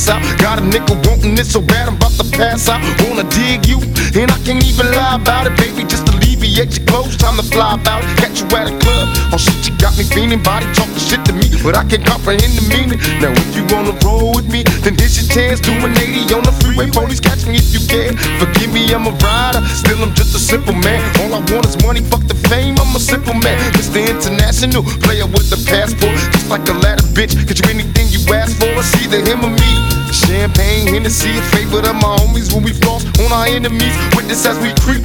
ass out. Got a nigga wanting it so bad I'm about to pass out. Wanna dig you, and I can't even lie about it, baby. Just alleviate your clothes, time to fly about it. Catch you at a club, oh shit, you got me feeling. Body talking shit to me, but I can't comprehend the meaning. Now if you wanna roll with me, then here's your chance. Do an 80 on the freeway, police catch me if you can. Forgive me, I'm a rider, still I'm just a simple man. All I want is money, fuck the fame, I'm a simple man. Mr. International, player with a passport. Just like a ladder, bitch, get you anything you ask for. It's either him or me. Champagne, Hennessy, a favorite of my homies when we floss on our enemies. Witness as we creep